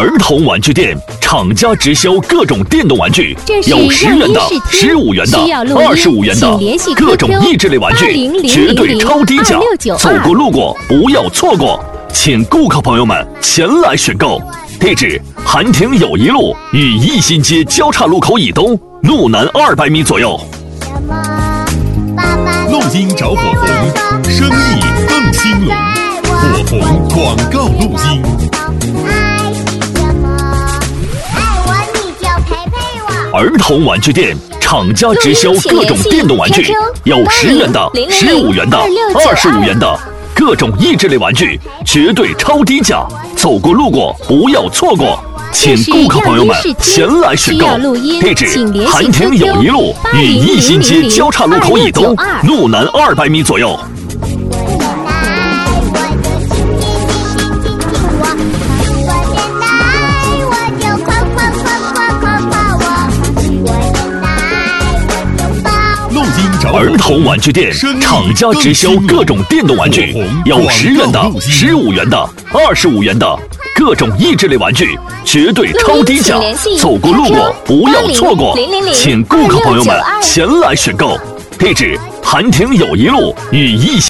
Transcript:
儿童玩具店，厂家直销各种电动玩具，有10元的、15元的、25元的各种益智类玩具，绝对超低价，走过路过不要错过，请顾客朋友们前来选购。地址：韩亭友谊路与义新街交叉路口以东，路南200米左右。 录音找火红，生意更兴隆。火红广告录音。 儿童玩具店，厂家直销各种电动玩具，有10元的、15元的、25元的各种益智类玩具，绝对超低价，走过路过不要错过，请顾客朋友们前来选购。地址：韩亭友谊路与义新街交叉路口以东，路南200米左右。儿童玩具店，厂家直销各种电动玩具，有10元的、15元的、25元的各种益智类玩具，绝对超低价，走过路过不要错过，请顾客朋友们前来选购。地址：韩亭友谊路与义